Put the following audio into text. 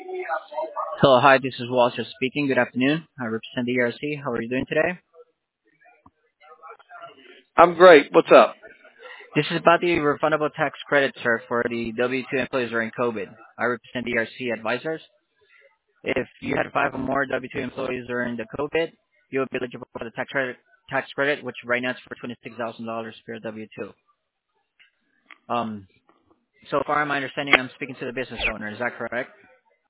Hello, hi, this is Walter speaking. Good afternoon. I represent the ERC. How are you doing today? I'm great. What's up? This is about the refundable tax credit, sir, for the W-2 employees during COVID. I represent the ERC advisors. If you had five or more W-2 employees during the COVID, you will be eligible for the tax credit, which right now is for $26,000 per W-2. So far, my understanding, I'm speaking to the business owner. Is that correct?